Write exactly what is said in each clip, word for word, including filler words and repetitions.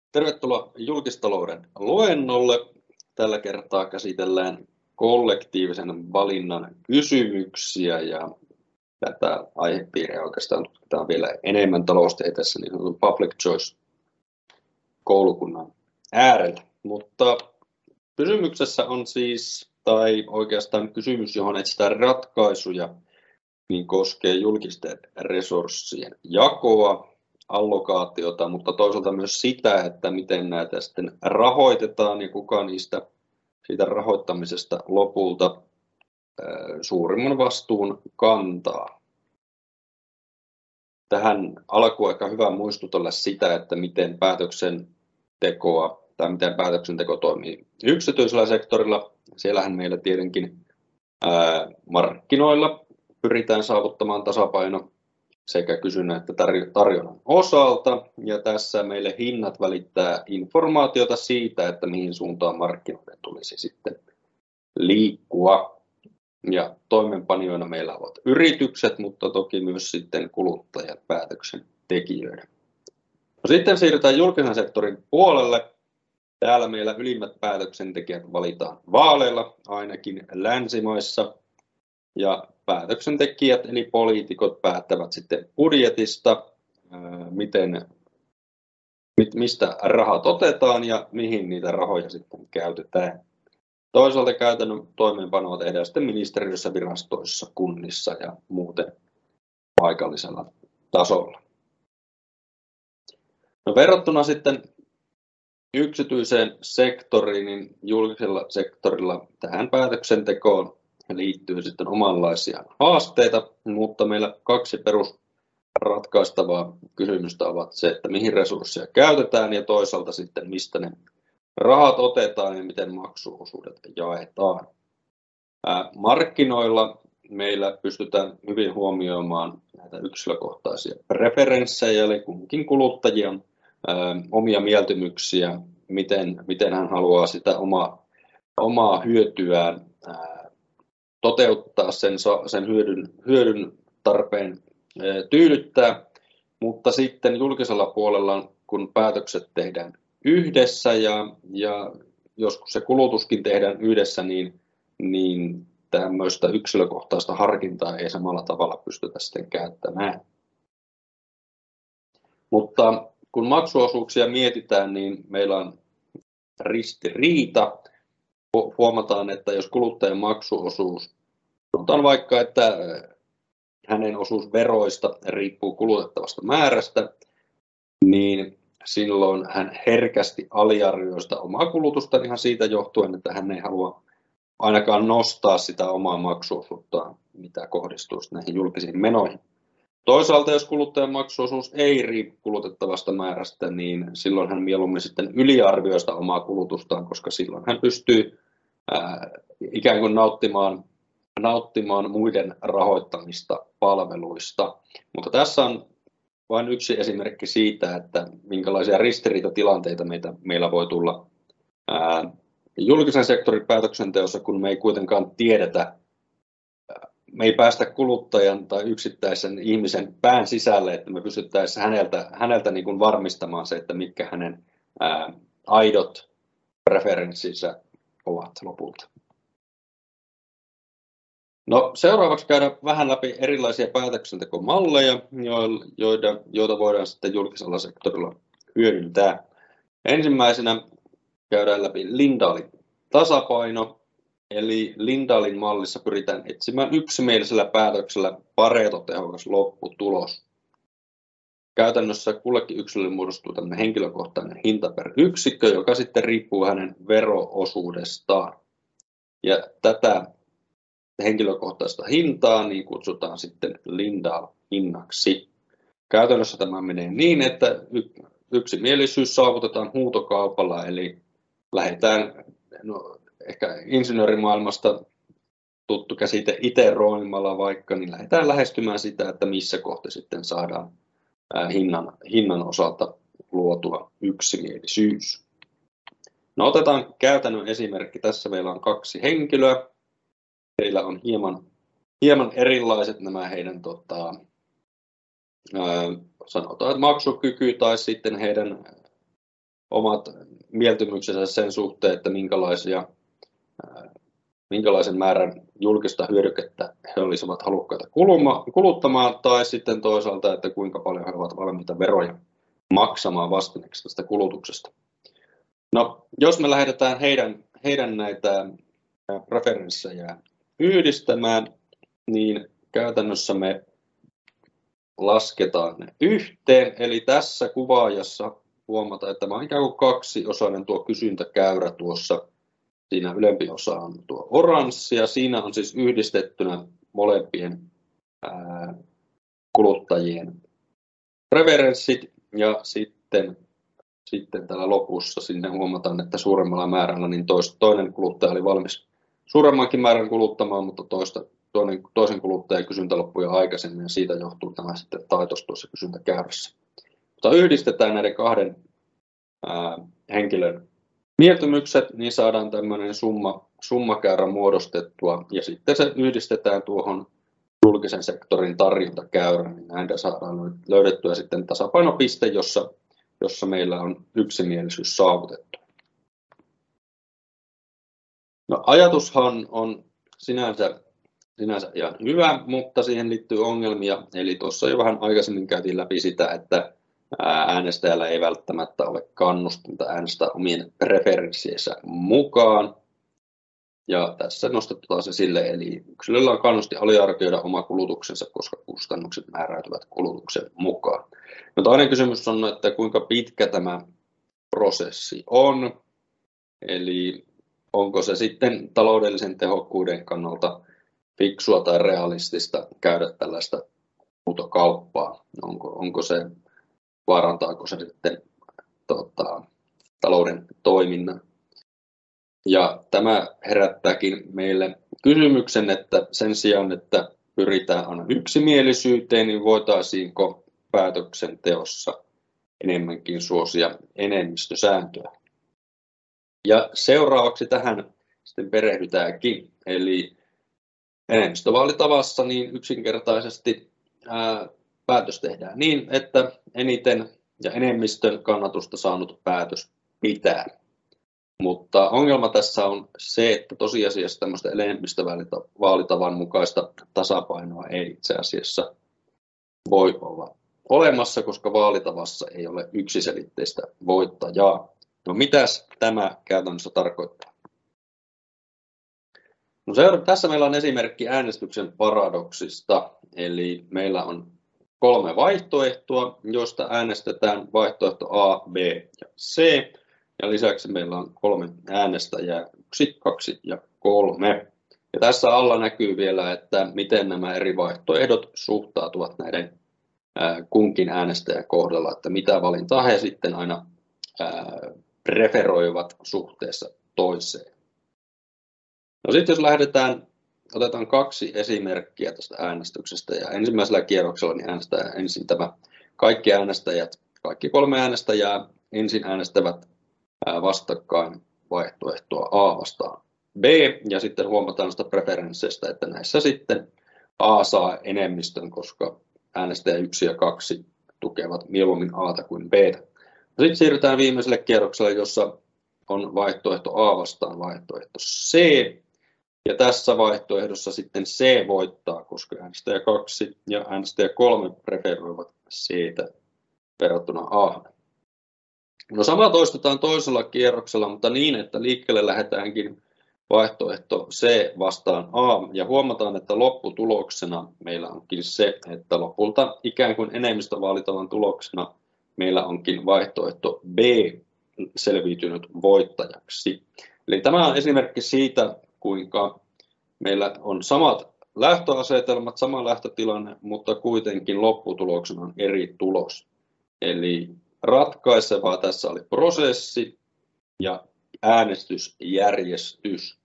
Tervetuloa julkistalouden luennolle. Tällä kertaa käsitellään kollektiivisen valinnan kysymyksiä ja tätä aihepiiriä oikeastaan tutkitaan vielä enemmän taloustieteessä niin sanotun public choice koulukunnan äärellä. Mutta kysymyksessä on siis, tai oikeastaan kysymys, johon etsitään ratkaisuja, niin koskee julkisten resurssien jakoa, allokaatiota, mutta toisaalta myös sitä, että miten näitä sitten rahoitetaan ja kuka niistä siitä rahoittamisesta lopulta suurimman vastuun kantaa. Tähän alkuun aika hyvä muistutella sitä, että miten päätöksentekoa tai miten päätöksenteko toimii yksityisellä sektorilla. Siellähän meillä tietenkin ää, markkinoilla pyritään saavuttamaan tasapaino sekä kysynnän että tarjonnan osalta. Ja tässä meille hinnat välittää informaatiota siitä, että mihin suuntaan markkinoiden tulisi sitten liikkua. Ja toimenpanijoina meillä ovat yritykset, mutta toki myös sitten kuluttajat, päätöksentekijöitä. No sitten siirrytään julkisen sektorin puolelle. Täällä meillä ylimmät päätöksentekijät valitaan vaaleilla, ainakin länsimaissa. Ja päätöksentekijät eli poliitikot päättävät sitten budjetista, miten, mistä rahat otetaan ja mihin niitä rahoja sitten käytetään. Toisaalta käytännön toimeenpanoa tehdään sitten ministeriöissä, virastoissa, kunnissa ja muuten paikallisella tasolla. No, verrattuna sitten yksityiseen sektoriin, niin julkisella sektorilla tähän päätöksentekoon liittyy sitten omanlaisia haasteita, mutta meillä kaksi perusratkaistavaa kysymystä ovat se, että mihin resursseja käytetään ja toisaalta sitten mistä ne rahat otetaan ja miten maksuosuudet jaetaan. Ää, markkinoilla meillä pystytään hyvin huomioimaan näitä yksilökohtaisia preferenssejä, eli kunkin kuluttajien ää, omia mieltymyksiä, miten, miten hän haluaa sitä omaa, omaa hyötyään ää, toteuttaa sen, sen hyödyn, hyödyn tarpeen tyydyttää, mutta sitten julkisella puolella, kun päätökset tehdään yhdessä ja, ja joskus se kulutuskin tehdään yhdessä, niin, niin tämmöistä yksilökohtaista harkintaa ei samalla tavalla pystytä sitten käyttämään. Mutta kun maksuosuuksia mietitään, niin meillä on ristiriita. Huomataan, että jos kuluttajan maksuosuus, sanotaan vaikka, että hänen osuus veroista riippuu kulutettavasta määrästä, niin silloin hän herkästi aliarvioi sitä omaa kulutusta ihan siitä johtuen, että hän ei halua ainakaan nostaa sitä omaa maksuosuuttaan, mitä kohdistuu näihin julkisiin menoihin. Toisaalta, jos kuluttajan maksuosuus ei riipu kulutettavasta määrästä, niin silloin hän mieluummin sitten yliarvioi sitä omaa kulutustaan, koska silloin hän pystyy ää, ikään kuin nauttimaan, nauttimaan muiden rahoittamista palveluista. Mutta tässä on vain yksi esimerkki siitä, että minkälaisia ristiriitatilanteita meitä, meillä voi tulla ää, julkisen sektorin päätöksenteossa, kun me ei kuitenkaan tiedetä, me ei päästä kuluttajan tai yksittäisen ihmisen pään sisälle, että me pystyttäisiin häneltä, häneltä niin kuin varmistamaan se, että mitkä hänen ää, aidot preferenssinsä ovat lopulta. No, seuraavaksi käydään vähän läpi erilaisia päätöksentekomalleja, joita, joita voidaan sitten julkisella sektorilla hyödyntää. Ensimmäisenä käydään läpi Lindahlin tasapaino. Eli Lindahlin mallissa pyritään etsimään yksimielisellä päätöksellä Pareto-tehokas lopputulos. Käytännössä kullekin yksilölle muodostuu tämmöinen henkilökohtainen hinta per yksikkö, joka sitten riippuu hänen vero-osuudestaan. Ja tätä henkilökohtaista hintaa niin kutsutaan sitten Lindahl-hinnaksi. Käytännössä tämä menee niin, että yksimielisyys saavutetaan huutokaupalla, eli lähdetään no, ehkä insinöörimaailmasta tuttu käsite iteroimalla vaikka, niin lähdetään lähestymään sitä, että missä kohti sitten saadaan hinnan, hinnan osalta luotua yksimielisyys. No, otetaan käytännön esimerkki. Tässä meillä on kaksi henkilöä. Heillä on hieman, hieman erilaiset nämä heidän tota, ää, sanotaan, että maksukyky tai sitten heidän omat mieltymyksensä sen suhteen, että minkälaisia, minkälaisen määrän julkista hyödykettä he olisivat halukkaita kuluttamaan, tai sitten toisaalta, että kuinka paljon he ovat valmiita veroja maksamaan vastineeksi tästä kulutuksesta. No, jos me lähdetään heidän, heidän näitä preferenssejä yhdistämään, niin käytännössä me lasketaan ne yhteen. Eli tässä kuvaajassa huomataan, että tämä on ikään kuin kaksiosainen tuo kysyntäkäyrä tuossa. Siinä ylempi osa on tuo oranssi ja siinä on siis yhdistettynä molempien ää, kuluttajien preferenssit ja sitten Sitten täällä lopussa sinne huomataan, että suuremmalla määrällä niin toinen kuluttaja oli valmis suuremmankin määrän kuluttamaan, mutta toista, toinen, toisen kuluttajan kysyntä loppui jo aikaisemmin ja siitä johtuu tämä sitten taitos tuossa kysyntäkäyrässä. Mutta yhdistetään näiden kahden ää, henkilön mieltymykset, niin saadaan tämmöinen summa, summakäyrä muodostettua ja sitten se yhdistetään tuohon julkisen sektorin tarjontakäyrään, niin näin saadaan löydettyä sitten tasapainopiste, jossa jossa meillä on yksimielisyys saavutettu. No, ajatushan on sinänsä, sinänsä ihan hyvä, mutta siihen liittyy ongelmia. Eli tuossa jo vähän aikaisemmin käytiin läpi sitä, että äänestäjällä ei välttämättä ole kannustinta äänestää omien preferenssiensä mukaan. Ja tässä nostetaan se sille, eli yksilöllä on kannustin aliarvioida oma kulutuksensa, koska kustannukset määräytyvät kulutuksen mukaan. No, toinen kysymys on, että kuinka pitkä tämä prosessi on, eli onko se sitten taloudellisen tehokkuuden kannalta fiksua tai realistista käydä tällaista huutokauppaa, onko, onko se, vaarantaako se sitten tota, talouden toiminnan. Ja tämä herättääkin meille kysymyksen, että sen sijaan, että pyritään aina yksimielisyyteen, niin voitaisiinko päätöksenteossa enemmänkin suosia enemmistösääntöä. Ja seuraavaksi tähän sitten perehdytäänkin, eli enemmistövaalitavassa niin yksinkertaisesti ää, päätös tehdään niin, että eniten ja enemmistön kannatusta saanut päätös pitää. Mutta ongelma tässä on se, että tosiasiassa tämmöistä enemmistövaalitavan mukaista tasapainoa ei itse asiassa voi olla olemassa, koska vaalitavassa ei ole yksiselitteistä voittajaa. No, mitäs tämä käytännössä tarkoittaa? No, seura- tässä meillä on esimerkki äänestyksen paradoksista, eli meillä on kolme vaihtoehtoa, joista äänestetään vaihtoehto A, B ja C. Ja lisäksi meillä on kolme äänestäjää, yksi, kaksi ja kolme. Ja tässä alla näkyy vielä, että miten nämä eri vaihtoehdot suhtautuvat näiden ää, kunkin äänestäjän kohdalla, että mitä valintaa he sitten aina ää, preferoivat suhteessa toiseen. No, sitten jos lähdetään, otetaan kaksi esimerkkiä tästä äänestyksestä ja ensimmäisellä kierroksella niin äänestetään ensin tämä kaikki äänestäjät, kaikki kolme äänestäjää ensin äänestävät vastakkain vaihtoehtoa A vastaan B, ja sitten huomataan sitä preferensseistä, että näissä sitten A saa enemmistön, koska äänestäjä yksi ja kaksi tukevat mieluummin A:ta kuin B:tä. Sitten siirrytään viimeiselle kierrokselle, jossa on vaihtoehto A vastaan vaihtoehto C, ja tässä vaihtoehdossa sitten C voittaa, koska äänestäjä kaksi ja äänestäjä kolme preferoivat C:tä verrattuna A:han. No, sama toistetaan toisella kierroksella, mutta niin, että liikkeelle lähdetäänkin vaihtoehto C vastaan A, ja huomataan, että lopputuloksena meillä onkin se, että lopulta ikään kuin enemmistövaalitavan tuloksena meillä onkin vaihtoehto B selviytynyt voittajaksi. Eli tämä on esimerkki siitä, kuinka meillä on samat lähtöasetelmat, sama lähtötilanne, mutta kuitenkin lopputuloksena on eri tulos. Eli ratkaisevaa tässä oli prosessi ja äänestysjärjestys.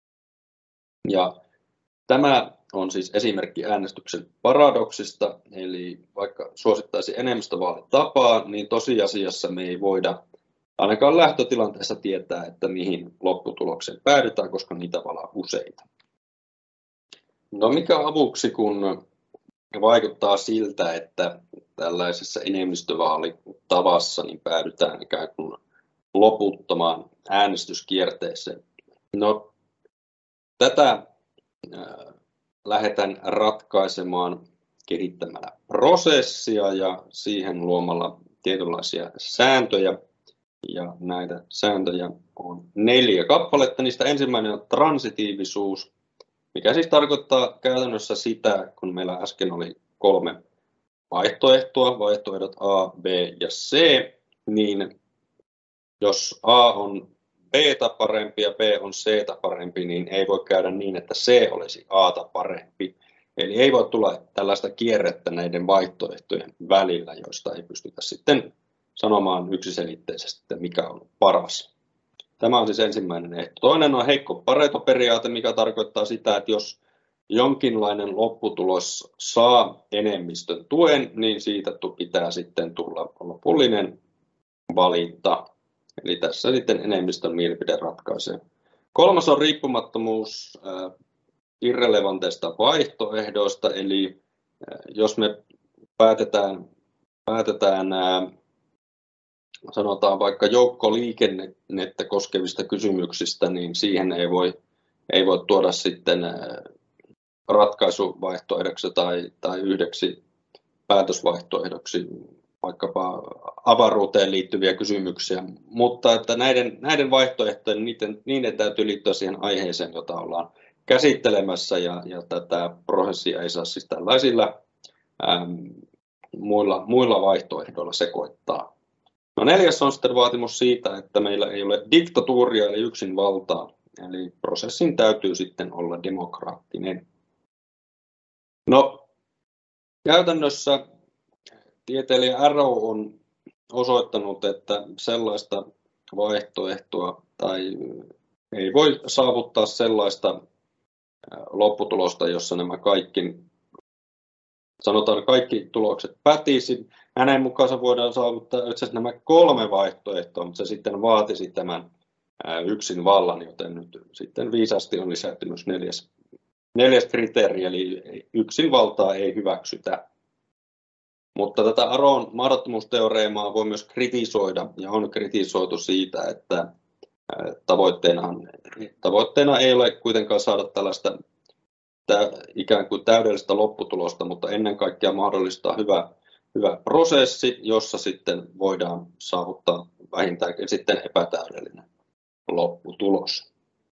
Ja tämä on siis esimerkki äänestyksen paradoksista, eli vaikka suosittaisiin enemmistövaalitapaa, niin tosiasiassa me ei voida ainakaan lähtötilanteessa tietää, että mihin lopputulokseen päädytään, koska niitä valaa useita. No, mikä avuksi, kun vaikuttaa siltä, että tällaisessa enemmistövaalitavassa niin päädytään ikään kuin loputtomaan äänestyskierteeseen. No, tätä äh, lähdetään ratkaisemaan kehittämällä prosessia ja siihen luomalla tietynlaisia sääntöjä. Ja näitä sääntöjä on neljä kappaletta. Niistä ensimmäinen on transitiivisuus, mikä siis tarkoittaa käytännössä sitä, kun meillä äsken oli kolme vaihtoehtoa, vaihtoehdot A, B ja C, niin jos A on B:tä parempi ja B on C:tä parempi, niin ei voi käydä niin, että C olisi A:ta parempi. Eli ei voi tulla tällaista kierrettä näiden vaihtoehtojen välillä, joista ei pystytä sitten sanomaan yksiselitteisesti, että mikä on paras. Tämä on siis ensimmäinen ehto. Toinen on heikko Pareto-periaate, mikä tarkoittaa sitä, että jos jonkinlainen lopputulos saa enemmistön tuen, niin siitä pitää sitten tulla lopullinen valinta. Eli tässä sitten enemmistön mielipide ratkaisee. Kolmas on riippumattomuus äh, irrelevanteista vaihtoehdoista, eli äh, jos me päätetään, päätetään äh, sanotaan vaikka joukkoliikennettä koskevista kysymyksistä, niin siihen ei voi, ei voi tuoda sitten äh, ratkaisuvaihtoehdoksi tai, tai yhdeksi päätösvaihtoehdoksi vaikkapa avaruuteen liittyviä kysymyksiä, mutta että näiden, näiden vaihtoehtojen, niiden, niiden täytyy liittyä siihen aiheeseen, jota ollaan käsittelemässä, ja, ja tätä prosessia ei saa siis tällaisilla äm, muilla, muilla vaihtoehdoilla sekoittaa. No neljäs on sitten vaatimus siitä, että meillä ei ole diktatuuria eli yksinvaltaa, eli prosessin täytyy sitten olla demokraattinen. No, käytännössä tieteilijä Arrow on osoittanut, että sellaista vaihtoehtoa tai ei voi saavuttaa sellaista lopputulosta, jossa nämä kaikki, sanotaan kaikki tulokset pätisi. Hänen mukaansa voidaan saavuttaa itse asiassa nämä kolme vaihtoehtoa, mutta se sitten vaatisi tämän yksin vallan, joten nyt sitten viisaasti on lisätty myös neljäs, neljäs kriteeri, eli yksin valtaa ei hyväksytä. Mutta tätä Arrown mahdottomuusteoreemaa voi myös kritisoida, ja on kritisoitu siitä, että tavoitteena ei ole kuitenkaan saada tällaista ikään kuin täydellistä lopputulosta, mutta ennen kaikkea mahdollistaa hyvä, hyvä prosessi, jossa sitten voidaan saavuttaa vähintäänkin sitten epätäydellinen lopputulos.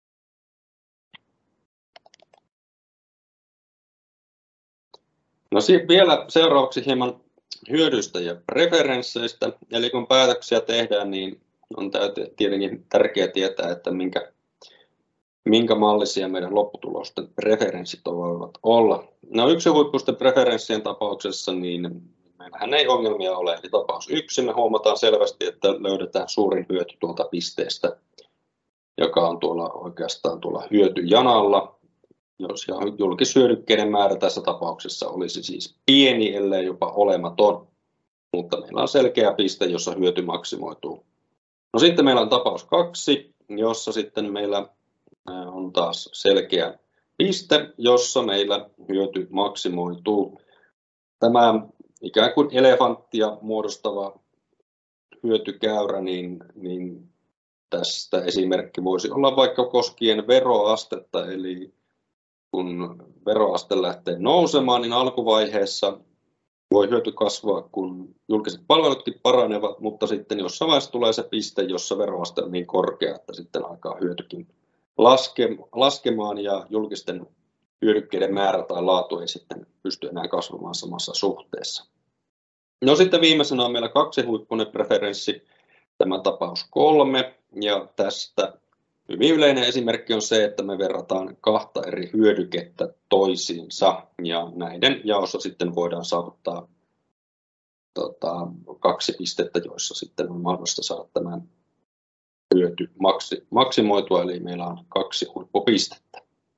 No vielä seuraavaksi hieman hyödyistä ja preferensseistä. Eli kun päätöksiä tehdään, niin on tietenkin tärkeää tietää, että minkä, minkä mallisia meidän lopputulosten preferenssit voivat olla. No yksihuippuisten preferenssien tapauksessa niin meillähän ei ongelmia ole. Eli tapaus yksi me huomataan selvästi, että löydetään suurin hyöty tuolta pisteestä, joka on tuolla oikeastaan tuolla hyötyjanalla. Jos julkishyödykkeiden määrä tässä tapauksessa olisi siis pieni, ellei jopa olematon, mutta meillä on selkeä piste, jossa hyöty maksimoituu. No sitten meillä on tapaus kaksi, jossa sitten meillä on taas selkeä piste, jossa meillä hyöty maksimoituu. Tämä ikään kuin elefanttia muodostava hyötykäyrä, niin, niin tästä esimerkki voisi olla vaikka koskien veroastetta, eli kun veroaste lähtee nousemaan, niin alkuvaiheessa voi hyöty kasvaa, kun julkiset palvelutkin paranevat, mutta sitten jossain vaiheessa tulee se piste, jossa veroaste on niin korkea, että sitten alkaa hyötykin laskemaan ja julkisten hyödykkeiden määrä tai laatu ei sitten pysty enää kasvamaan samassa suhteessa. No sitten viimeisenä on meillä kaksihuippuinen preferenssi, tämä tapaus kolme, ja tästä hyvin yleinen esimerkki on se, että me verrataan kahta eri hyödykettä toisiinsa, ja näiden jaossa sitten voidaan saavuttaa tota, kaksi pistettä, joissa sitten on mahdollista saada tämän hyöty maksi, maksimoitua, eli meillä on kaksi huippupistettä.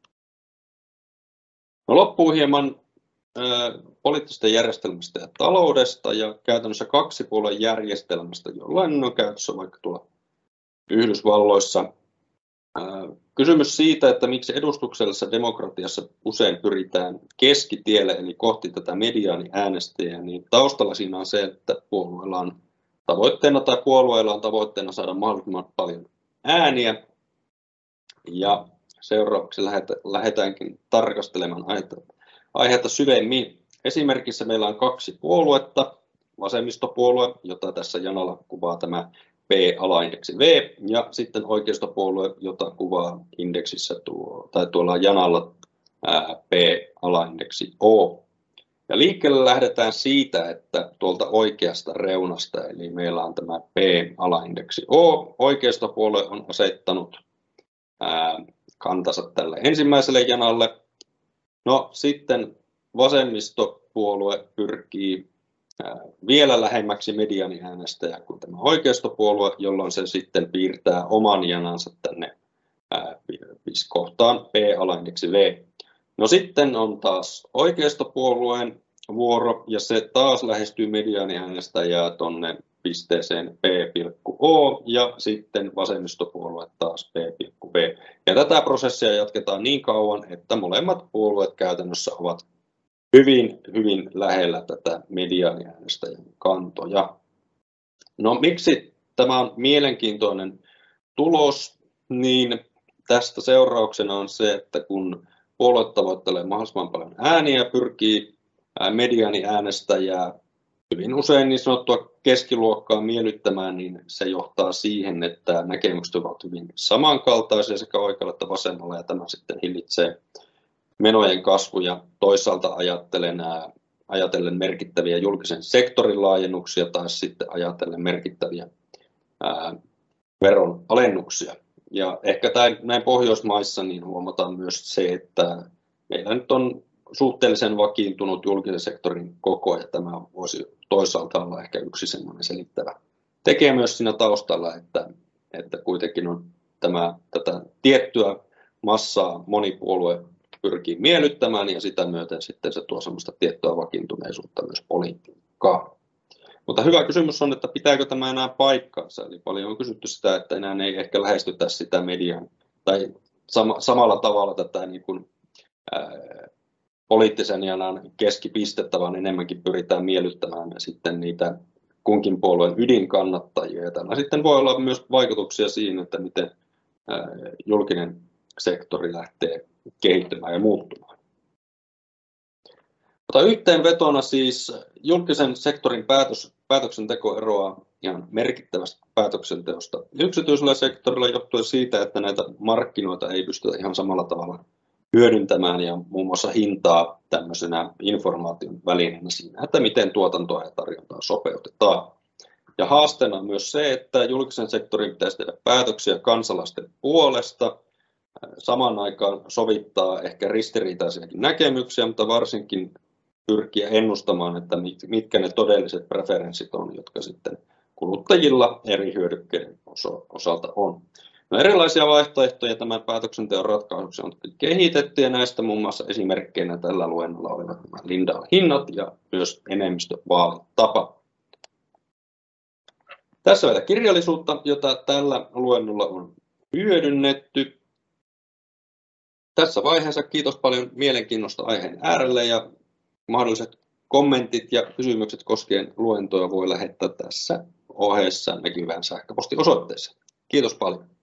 No loppuun hieman ä, poliittisesta järjestelmästä ja taloudesta, ja käytännössä kaksipuolen järjestelmästä, jollain on käytössä vaikka tuolla Yhdysvalloissa. Kysymys siitä, että miksi edustuksellisessa demokratiassa usein pyritään keskitielle, eli kohti tätä mediaaniäänestäjää, niin taustalla siinä on se, että puolueella on tavoitteena tai puolueella on tavoitteena saada mahdollisimman paljon ääniä. Ja seuraavaksi lähdetäänkin tarkastelemaan aihetta, aihetta syvemmin. Esimerkissä meillä on kaksi puoluetta. Vasemmistopuolue, jota tässä janalla kuvaa tämä P-alaindeksi V, ja sitten oikeistopuolue, jota kuvaa indeksissä tuo, tai tuolla janalla ää, P-alaindeksi O. Ja liikkeelle lähdetään siitä, että tuolta oikeasta reunasta, eli meillä on tämä P-alaindeksi O, oikeistopuolue on asettanut ää, kantansa tälle ensimmäiselle janalle. No sitten vasemmistopuolue pyrkii vielä lähemmäksi mediaaniäänestäjää kuin tämä oikeistopuolue, jolloin se sitten piirtää oman janansa tänne kohtaan P-alaindeksi V. No sitten on taas oikeistopuolueen vuoro, ja se taas lähestyy mediaaniäänestäjää tuonne pisteeseen P,O, ja sitten vasemmistopuolue taas P,V. Ja tätä prosessia jatketaan niin kauan, että molemmat puolueet käytännössä ovat hyvin, hyvin lähellä tätä mediaaniäänestäjän kantoja. No miksi tämä on mielenkiintoinen tulos, niin tästä seurauksena on se, että kun puolue tavoittelee mahdollisimman paljon ääniä ja pyrkii mediaaniäänestäjää hyvin usein niin sanottua keskiluokkaa miellyttämään, niin se johtaa siihen, että näkemykset ovat hyvin samankaltaisia sekä oikealla että vasemmalla, ja tämä sitten hillitsee menojen kasvuja. Toisaalta ajattelen, ajatellen merkittäviä julkisen sektorin laajennuksia tai sitten ajatellen merkittäviä ää, veron alennuksia. Ja ehkä tämän, näin Pohjoismaissa niin huomataan myös se, että meillä nyt on suhteellisen vakiintunut julkisen sektorin koko, ja tämä voisi toisaalta olla ehkä yksi semmoinen selittävä tekee myös siinä taustalla, että, että kuitenkin on tämä, tätä tiettyä massaa monipuolue pyrkii miellyttämään, ja sitä myöten sitten se tuo semmoista tiettyä vakiintuneisuutta myös politiikkaan. Mutta hyvä kysymys on, että pitääkö tämä enää paikkansa? Eli paljon on kysytty sitä, että enää ei ehkä lähestytä sitä median tai sama, samalla tavalla tätä niin kuin, ää, poliittisen janan keskipistettä, vaan enemmänkin pyritään miellyttämään sitten niitä kunkin puolueen ydinkannattajia. Ja tällä sitten voi olla myös vaikutuksia siihen, että miten ää, julkinen sektori lähtee kehittymään ja muuttumaan. Mutta yhteenvetona siis julkisen sektorin päätös, päätöksenteko eroaa ihan merkittävästi päätöksenteosta yksityisellä sektorilla johtuen siitä, että näitä markkinoita ei pystytä ihan samalla tavalla hyödyntämään ja muun muassa hintaa tämmöisenä informaation välineenä siinä, että miten tuotantoa ja tarjontaa sopeutetaan. Ja haasteena on myös se, että julkisen sektorin pitäisi tehdä päätöksiä kansalaisten puolesta, samaan aikaan sovittaa ehkä ristiriitaisiakin näkemyksiä, mutta varsinkin pyrkiä ennustamaan, että mitkä ne todelliset preferenssit on, jotka sitten kuluttajilla eri hyödykkeiden osalta on. No, erilaisia vaihtoehtoja tämän päätöksenteon ratkaisuksi on kehitetty, ja näistä muun muassa esimerkkeinä tällä luennolla olivat Lindahl-hinnat ja myös enemmistövaalitapa. Tässä on kirjallisuutta, jota tällä luennolla on hyödynnetty. Tässä vaiheessa kiitos paljon mielenkiinnosta aiheen äärelle, ja mahdolliset kommentit ja kysymykset koskien luentoja voi lähettää tässä ohjeessa näkyvään sähköpostiosoitteeseen. Kiitos paljon.